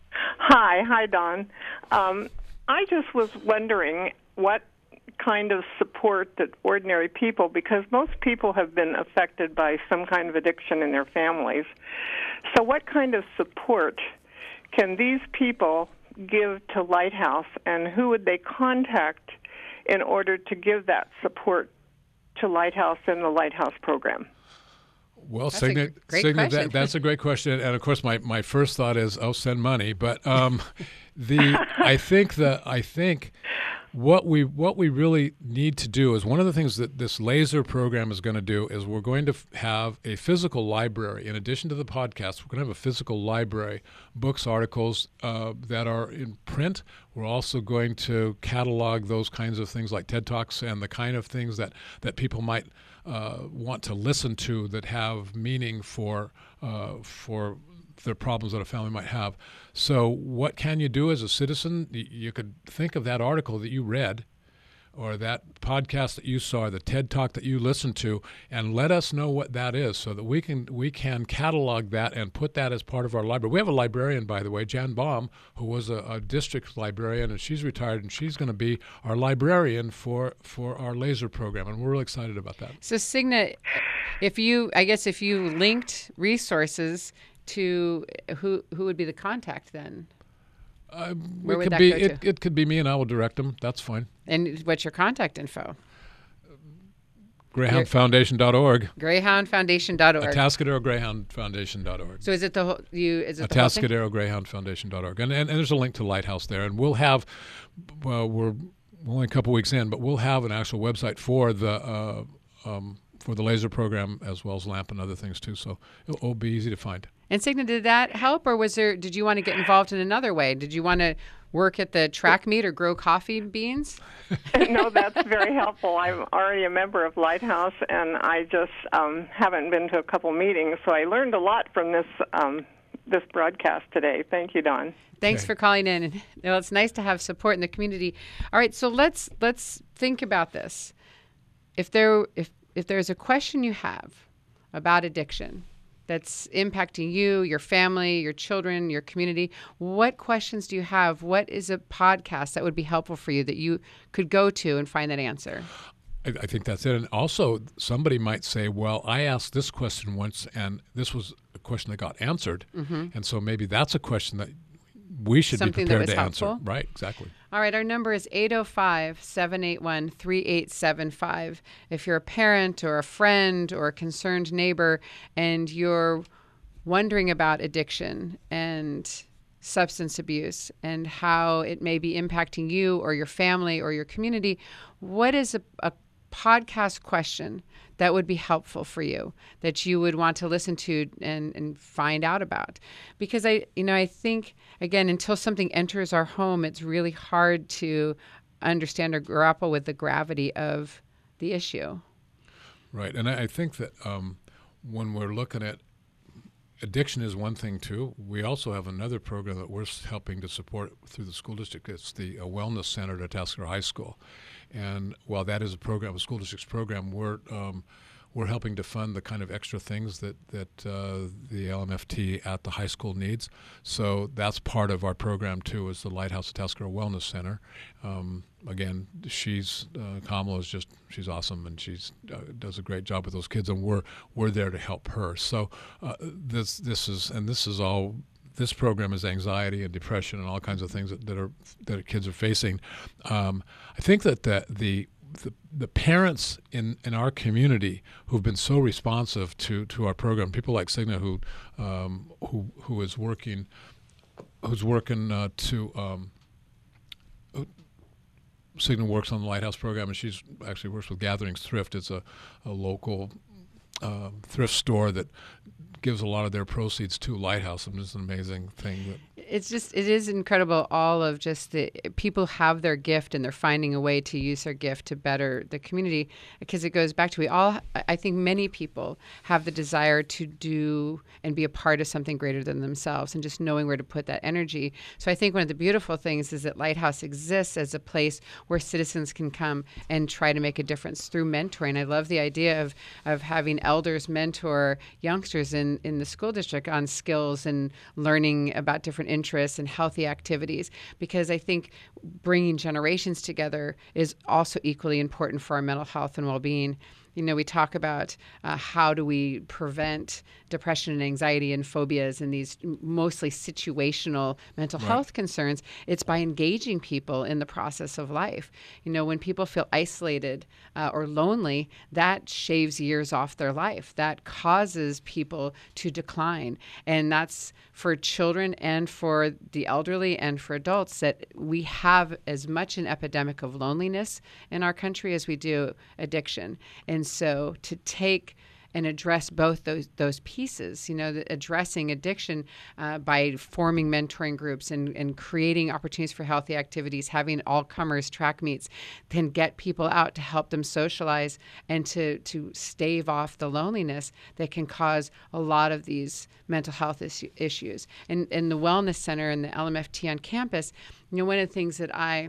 Hi, hi, Don. Um, I just was wondering what kind of support that ordinary people, because most people have been affected by some kind of addiction in their families, so what kind of support can these people give to Lighthouse, and who would they contact in order to give that support to Lighthouse and the Lighthouse program? Well, That's a Signa, great Signa question. that, that's a great question, and of course, my, my first thought is, oh, send money. But um, the I think the I think What we what we really need to do is one of the things that this laser program is going to do is we're going to f- have a physical library. In addition to the podcast, we're going to have a physical library, books, articles uh, that are in print. We're also going to catalog those kinds of things like TED Talks and the kind of things that, that people might uh, want to listen to that have meaning for uh, for the problems that a family might have. So what can you do as a citizen? You could think of that article that you read or that podcast that you saw, the TED Talk that you listened to, and let us know what that is so that we can we can catalog that and put that as part of our library. We have a librarian, by the way, Jan Baum, who was a, a district librarian, and she's retired, and she's going to be our librarian for, for our laser program, and we're really excited about that. So Cigna, if you, I guess if you linked resources to who who would be the contact then? Uh, Where it would could that be go it, to? it could be me, and I will direct them. That's fine. And what's your contact info? Greyhound Foundation dot org. Greyhound Foundation dot org. Atascadero Greyhound Foundation dot org. So is it the whole, you, is it the whole thing? Atascadero Greyhound Foundation dot org. And, and and there's a link to Lighthouse there. And we'll have, well, we're only a couple weeks in, but we'll have an actual website for the uh, um, for the laser program as well as LAMP and other things too. So it'll, it'll be easy to find. And Cigna, did that help, or was there? Did you want to get involved in another way? Did you want to work at the track meet or grow coffee beans? No, that's very helpful. I'm already a member of Lighthouse, and I just um, haven't been to a couple meetings, so I learned a lot from this um, this broadcast today. Thank you, Don. Thanks Okay. for calling in. You know, it's nice to have support in the community. All right, so let's let's think about this. If there if if there's a question you have about addiction that's impacting you, your family, your children, your community, what questions do you have? What is a podcast that would be helpful for you that you could go to and find that answer? I, I think that's it. And also, somebody might say, well, I asked this question once, and this was a question that got answered. Mm-hmm. And so maybe that's a question that we should Something be that prepared was to answer. helpful? Right, exactly. All right, our number is eight oh five, seven eight one, three eight seven five. If you're a parent or a friend or a concerned neighbor and you're wondering about addiction and substance abuse and how it may be impacting you or your family or your community, what is a, a podcast question that would be helpful for you that you would want to listen to and, and find out about? Because I, you know, I think, again, until something enters our home, it's really hard to understand or grapple with the gravity of the issue. Right. And I, I think that um, when we're looking at addiction is one thing, too. We also have another program that we're helping to support through the school district. It's the uh, Wellness Center at Atascadero High School. And while that is a program, a school district's program, we're um, we're helping to fund the kind of extra things that, that uh, the L M F T at the high school needs. So that's part of our program, too, is the Lighthouse Atascadero Wellness Center. Um, again, she's, uh, Kamala is just, she's awesome, and she's uh, does a great job with those kids, and we're we're there to help her. So uh, this this is, and this is all, this program is anxiety and depression and all kinds of things that, that are that kids are facing. Um, I think that the, the the the parents in, in our community who've been so responsive to, to our program, people like Cigna who um, who who is working who's working uh, to um, Cigna works on the Lighthouse program, and she's actually works with Gatherings Thrift. It's a, a local uh, thrift store that gives a lot of their proceeds to Lighthouse, and it's an amazing thing. That It's just, it is incredible. All of just the people have their gift and they're finding a way to use their gift to better the community, because it goes back to, we all, I think many people have the desire to do and be a part of something greater than themselves, and just knowing where to put that energy. So I think one of the beautiful things is that Lighthouse exists as a place where citizens can come and try to make a difference through mentoring. I love the idea of, of having elders mentor youngsters in, in the school district on skills and learning about different interests and healthy activities, because I think bringing generations together is also equally important for our mental health and well-being. You know, we talk about uh, how do we prevent depression and anxiety and phobias and these mostly situational mental Right. health concerns. It's by engaging people in the process of life. You know, when people feel isolated uh, or lonely, that shaves years off their life. That causes people to decline. And that's for children and for the elderly and for adults, that we have as much an epidemic of loneliness in our country as we do addiction. And so to take and address both those those pieces, you know, the, addressing addiction uh, by forming mentoring groups and, and creating opportunities for healthy activities, having all-comers track meets, then get people out to help them socialize and to, to stave off the loneliness that can cause a lot of these mental health is- issues. And, and the Wellness Center and the L M F T on campus, you know, one of the things that I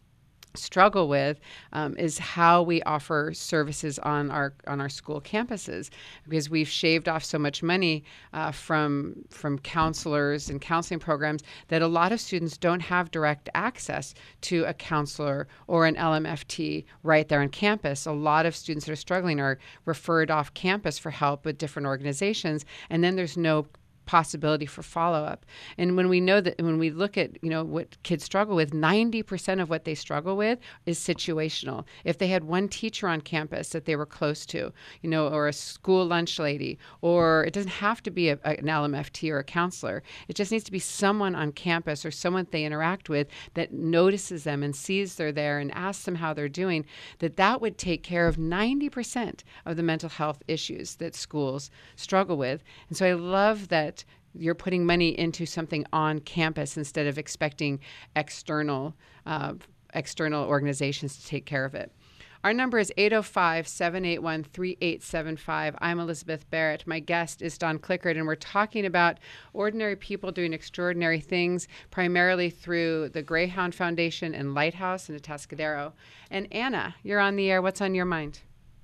struggle with um, is how we offer services on our on our school campuses, because we've shaved off so much money uh, from from counselors and counseling programs that a lot of students don't have direct access to a counselor or an L M F T right there on campus. A lot of students that are struggling are referred off campus for help with different organizations, and then there's no possibility for follow-up. And when we know that, when we look at, you know, what kids struggle with, ninety percent of what they struggle with is situational. If they had one teacher on campus that they were close to, you know, or a school lunch lady, or it doesn't have to be a, an L M F T or a counselor. It just needs to be someone on campus or someone they interact with that notices them and sees they're there and asks them how they're doing, that that would take care of ninety percent of the mental health issues that schools struggle with. And so I love that you're putting money into something on campus instead of expecting external uh, external organizations to take care of it. Our number is eight oh five, seven eight one, three eight seven five. I'm Elizabeth Barrett. My guest is Dawn Clickard, and we're talking about ordinary people doing extraordinary things, primarily through the Greyhound Foundation and Lighthouse in Atascadero. And Anna, you're on the air. What's on your mind?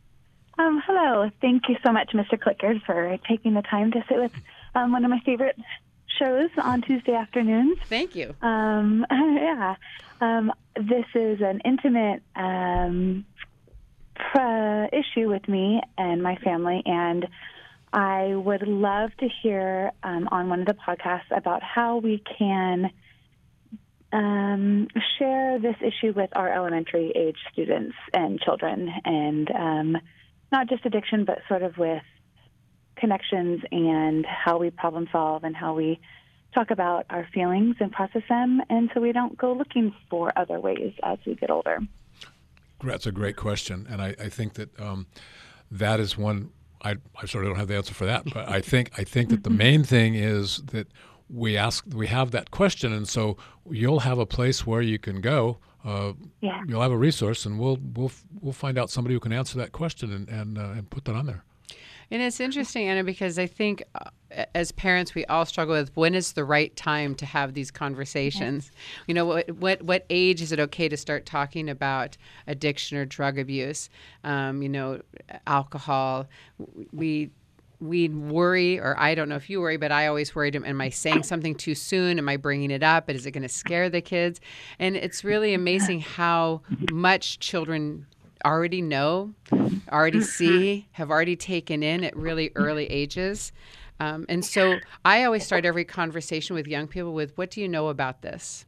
Um, hello. Thank you so much, Mister Clickard, for taking the time to sit with um, one of my favorite shows on Tuesday afternoons. Thank you. Um, yeah. Um, this is an intimate um, uh, issue with me and my family, and I would love to hear um, on one of the podcasts about how we can um, share this issue with our elementary age students and children, and um, not just addiction, but sort of with connections and how we problem solve and how we talk about our feelings and process them, and so we don't go looking for other ways as we get older. That's a great question, and I, I think that um, that is one. I, I sort of don't have the answer for that, but I think I think that the main thing is that we ask, we have that question, and so you'll have a place where you can go. Uh, Yeah. You'll have a resource, and we'll we'll we'll find out somebody who can answer that question and and, uh, and put that on there. And it's interesting, Anna, because I think uh, as parents, we all struggle with when is the right time to have these conversations. You know, what what what age is it okay to start talking about addiction or drug abuse? Um, you know, alcohol. We we worry, or I don't know if you worry, but I always worried, am I saying something too soon? Am I bringing it up? Is it going to scare the kids? And it's really amazing how much children already know, already see, have already taken in at really early ages. Um, and so I always start every conversation with young people with, what do you know about this?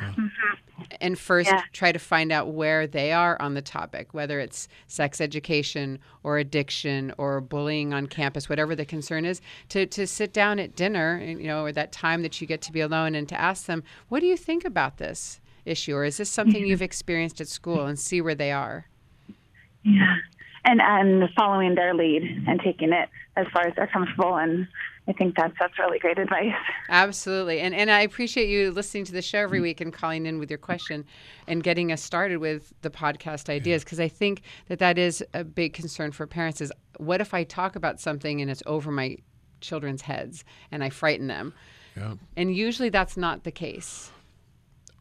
And first Yeah. try to find out where they are on the topic, whether it's sex education or addiction or bullying on campus, whatever the concern is, to, to sit down at dinner, you know, or that time that you get to be alone, and to ask them, what do you think about this issue? Or is this something you've experienced at school, and see where they are? Yeah. And and following their lead and taking it as far as they're comfortable, and I think that's that's really great advice. Absolutely. And and I appreciate you listening to the show every week and calling in with your question and getting us started with the podcast ideas, because I think that that is a big concern for parents is, what if I talk about something and it's over my children's heads and I frighten them? Yeah. And usually that's not the case.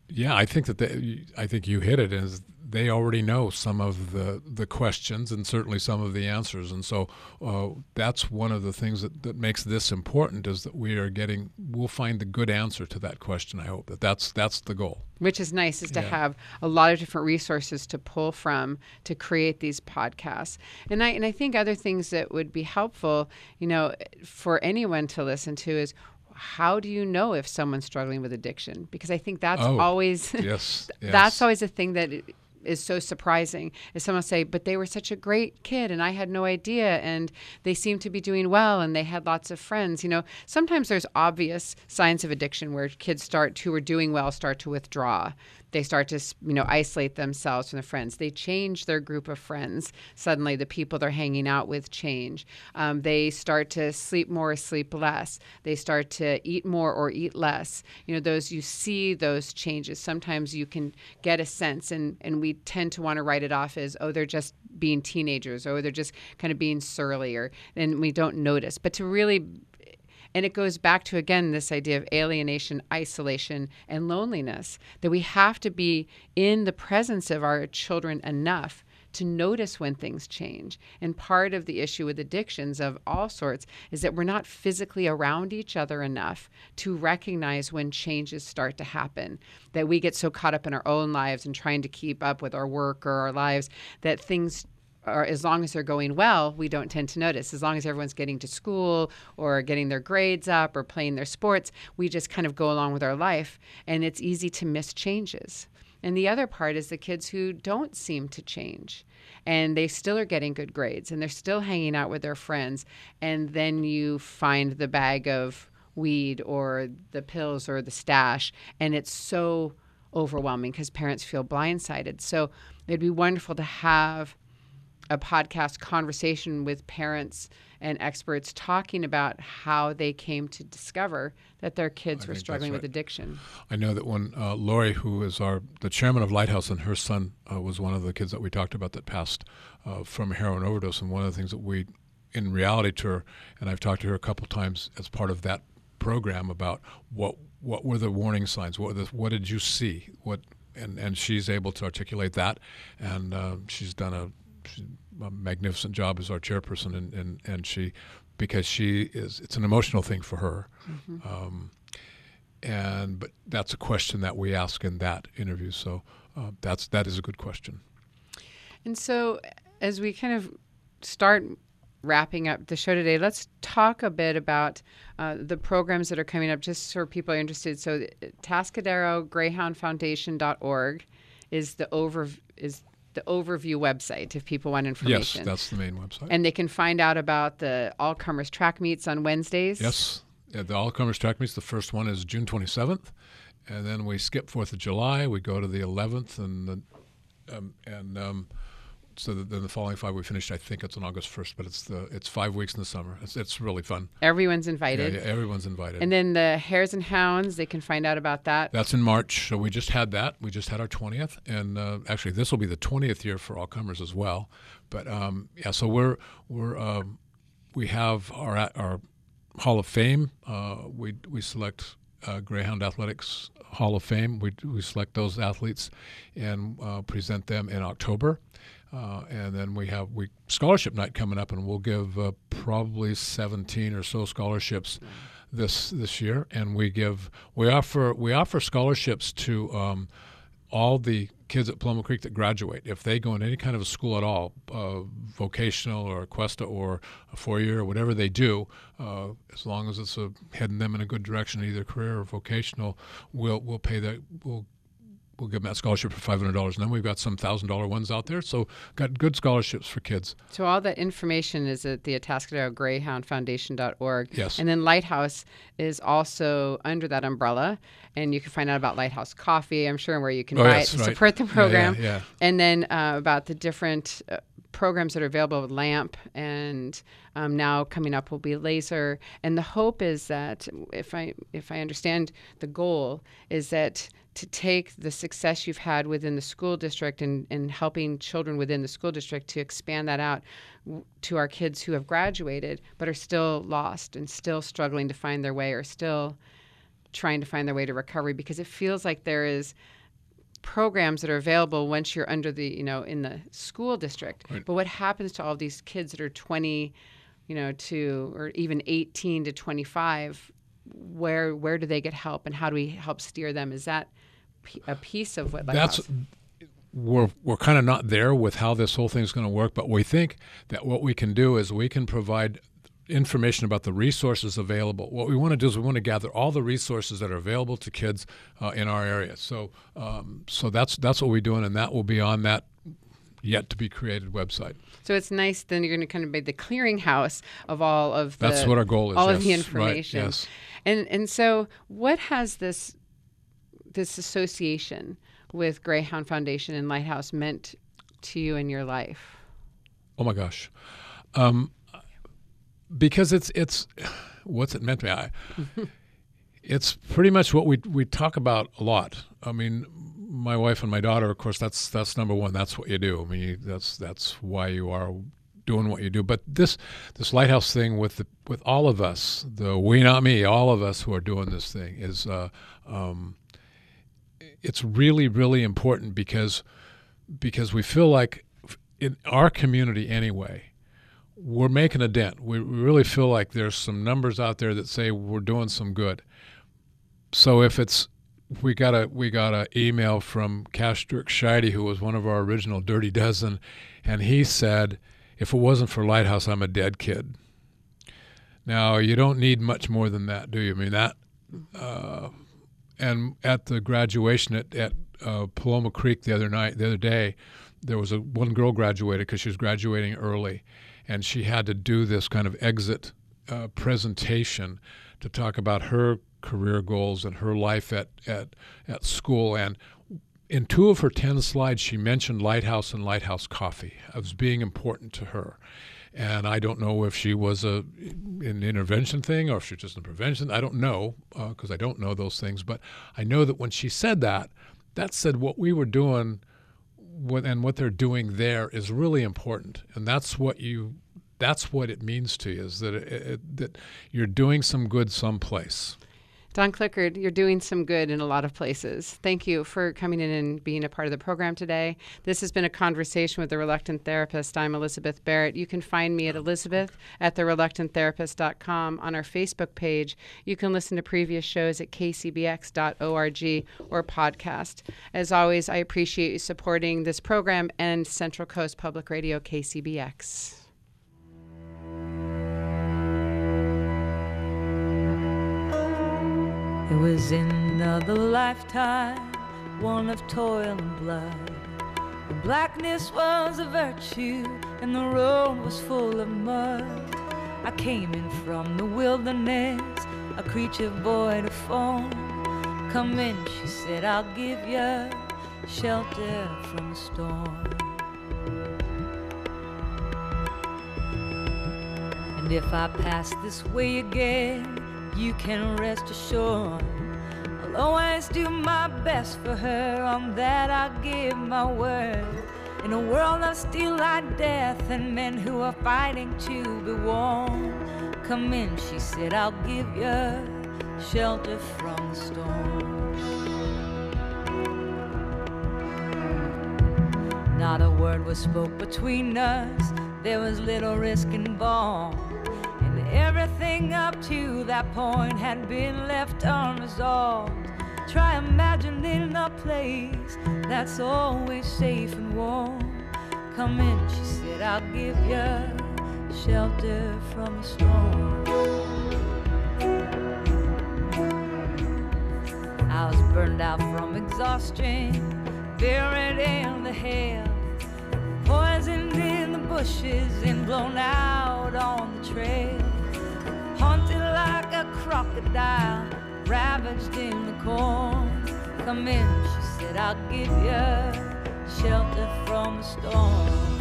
Yeah, I think that they, I think you hit it. Is they already know some of the, the questions and certainly some of the answers, and so uh, that's one of the things that, that makes this important. Is that we are getting we'll find the good answer to that question. I hope that that's that's the goal. Which is nice, is to Yeah. have a lot of different resources to pull from to create these podcasts. And I and I think other things that would be helpful, you know, for anyone to listen to is, how do you know if someone's struggling with addiction? Because I think that's Oh, always yes, that's yes. always a thing that is so surprising. Is someone say, but they were such a great kid and I had no idea, and they seem to be doing well and they had lots of friends. You know, sometimes there's obvious signs of addiction where kids start who are doing well start to withdraw. They start to, you know, isolate themselves from their friends. They change their group of friends. Suddenly, the people they're hanging out with change. Um, they start to sleep more or sleep less. They start to eat more or eat less. You know, those you see those changes. Sometimes you can get a sense, and, and we tend to want to write it off as, oh, they're just being teenagers, or they're just kind of being surly, or and we don't notice. But to really And it goes back to, again, this idea of alienation, isolation, and loneliness, that we have to be in the presence of our children enough to notice when things change. And part of the issue with addictions of all sorts is that we're not physically around each other enough to recognize when changes start to happen, that we get so caught up in our own lives and trying to keep up with our work or our lives that things, or as long as they're going well, we don't tend to notice. As long as everyone's getting to school or getting their grades up or playing their sports, we just kind of go along with our life, and it's easy to miss changes. And the other part is the kids who don't seem to change, and they still are getting good grades, and they're still hanging out with their friends, and then you find the bag of weed or the pills or the stash, and it's so overwhelming because parents feel blindsided. So it'd be wonderful to have a podcast conversation with parents and experts talking about how they came to discover that their kids I were think struggling that's with right. addiction. I know that when uh, Lori, who is our the chairman of Lighthouse, and her son uh, was one of the kids that we talked about that passed uh, from a heroin overdose, and one of the things that we, in reality to her, and I've talked to her a couple times as part of that program about what what were the warning signs, what were the, what did you see, what and and she's able to articulate that, and uh, she's done a. She's a magnificent job as our chairperson, and, and, and she, because she is, it's an emotional thing for her. Mm-hmm. Um, and, but that's a question that we ask in that interview. So uh, that's, that is a good question. And so as we kind of start wrapping up the show today, let's talk a bit about uh, the programs that are coming up, just so people are interested. So Tascadero Greyhound Foundation dot org is the over, is the overview website if people want information. Yes, that's the main website. And they can find out about the all-comers track meets on Wednesdays. Yes, yeah, the all-comers track meets. The first one is June twenty-seventh, and then we skip Fourth of July. We go to the eleventh, and the, um, and um, so that then the following five we finished. I think it's on August first, but it's the it's five weeks in the summer. It's, it's really fun. Everyone's Yeah, invited. yeah, everyone's invited. And then the Hares and Hounds, they can find out about that. That's in March. So we just had that. We just had our twentieth, and uh, actually this will be the twentieth year for all comers as well. But um, yeah, so we're we're um, we have our our Hall of Fame. Uh, we we select uh, Greyhound Athletics Hall of Fame. We we select those athletes and uh, present them in October. Uh, and then we have we scholarship night coming up, and we'll give uh, probably seventeen or so scholarships this this year. And we give we offer we offer scholarships to um, all the kids at Paloma Creek that graduate. If they go in any kind of a school at all, uh, vocational or Cuesta or a four-year or whatever they do, uh, as long as it's a, heading them in a good direction, either career or vocational, we'll we'll pay that we'll. We'll give them that scholarship for five hundred dollars. And then we've got some one thousand dollars ones out there. So got good scholarships for kids. So all that information is at the Atascadero Greyhound Foundation dot org. Yes. And then Lighthouse is also under that umbrella. And you can find out about Lighthouse Coffee, I'm sure, where you can Oh, buy yes, it to right. support the Yeah, yeah, program. yeah. And then uh, about the different uh, programs that are available with LAMP, and um, now coming up will be Laser. And the hope is that, if I if I understand the goal, is that to take the success you've had within the school district and, and helping children within the school district to expand that out w- to our kids who have graduated but are still lost and still struggling to find their way, or still trying to find their way to recovery, because it feels like there is programs that are available once you're under the, you know, in the school district. Right. But what happens to all these kids that are twenty, you know, to, or even eighteen to twenty-five, where, where do they get help, and how do we help steer them? Is that p- a piece of what Lighthouse? That's we're we're kind of not there with how this whole thing is going to work, but we think that what we can do is we can provide information about the resources available. What we want to do is we want to gather all the resources that are available to kids uh, in our area. So um, so that's that's what we're doing, and that will be on that yet to be created website. So it's nice. Then you're going to kind of be the clearinghouse of all of the. That's what our goal is. All yes. of the information. Right, yes. And and so what has this this association with Greyhound Foundation and Lighthouse meant to you in your life? Oh my gosh. Um, because it's it's what's it meant to me? I, it's pretty much what we we talk about a lot. I mean, my wife and my daughter, of course, that's that's number one. That's what you do. I mean, you, that's that's why you are doing what you do. But this this Lighthouse thing with the with all of us, the we not me, all of us who are doing this thing is uh, um, it's really really important because because we feel like in our community anyway, we're making a dent. We really feel like there's some numbers out there that say we're doing some good. So if it's we got a we got an email from Cash Dirk Scheide, who was one of our original Dirty Dozen, and he said, "If it wasn't for Lighthouse, I'm a dead kid." Now you don't need much more than that, do you? I mean that. Uh, and at the graduation at at uh, Paloma Creek the other night, the other day, there was a one girl graduated because she was graduating early, and she had to do this kind of exit uh, presentation to talk about her career goals and her life at, at, at school. And in two of her ten slides, she mentioned Lighthouse and Lighthouse Coffee as being important to her. And I don't know if she was a an intervention thing or if she's just a prevention. I don't know because uh, I don't know those things. But I know that when she said that, that said what we were doing what, and what they're doing there is really important. And that's what you that's what it means to you, is that it, it, that you're doing some good someplace. Don Clickard, you're doing some good in a lot of places. Thank you for coming in and being a part of the program today. This has been a conversation with The Reluctant Therapist. I'm Elizabeth Barrett. You can find me at elizabeth at the reluctant therapist dot com on our Facebook page. You can listen to previous shows at k c b x dot org or podcast. As always, I appreciate you supporting this program and Central Coast Public Radio, K C B X. It was in another lifetime, one of toil and blood. The blackness was a virtue, and the road was full of mud. I came in from the wilderness, a creature void of form. Come in, she said, I'll give you shelter from the storm. And if I pass this way again, you can rest assured I'll always do my best for her. On that I give my word. In a world of steel like death and men who are fighting to be warm, come in, she said, I'll give you shelter from the storm. Not a word was spoke between us, there was little risk involved. Everything up to that point had been left unresolved. Try imagining a place that's always safe and warm. Come in, she said, I'll give you shelter from the storm. I was burned out from exhaustion, buried in the hail, poisoned in the bushes and blown out on the trail. Haunted like a crocodile, ravaged in the corn. Come in, she said, I'll give you shelter from the storm.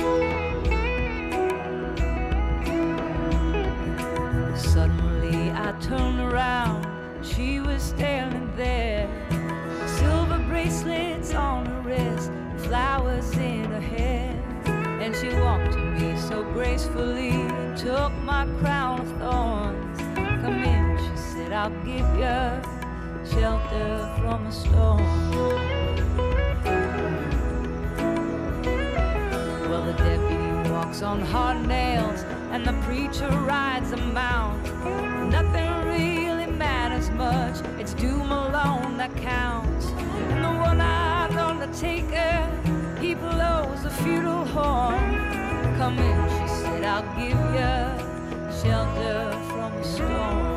Suddenly I turned around, she was standing there. Silver bracelets on her wrist, flowers in her hair. And she walked to me so gracefully and took my crown of thorns. Come in, she said, I'll give you shelter from a storm. Well, the deputy walks on hard nails and the preacher rides a mount. Nothing really matters much, it's doom alone that counts. And the one-eyed undertaker, he blows a futile horn. Come in, she said, I'll give you shelter from a storm.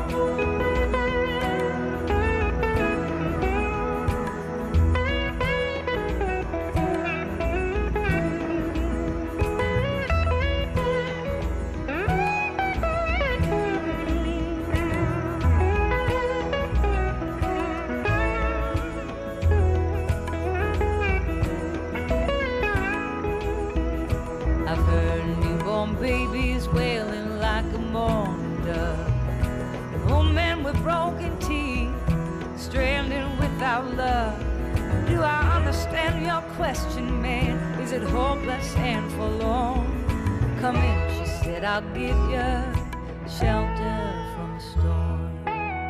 Babies wailing like a mourning dove, an old man with broken teeth, stranded without love. Do I understand your question, man? Is it hopeless and forlorn? Come in, she said, I'll give you shelter from a storm.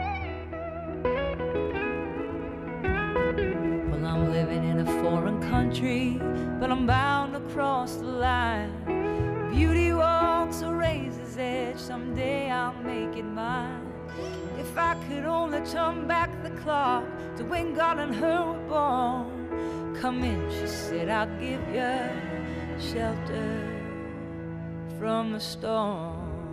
Well, I'm living in a foreign country, but I'm bound to cross the line. Beauty walks a razor's edge, someday I'll make it mine. If I could only turn back the clock to when God and her were born. Come in, she said, I'll give you shelter from a storm.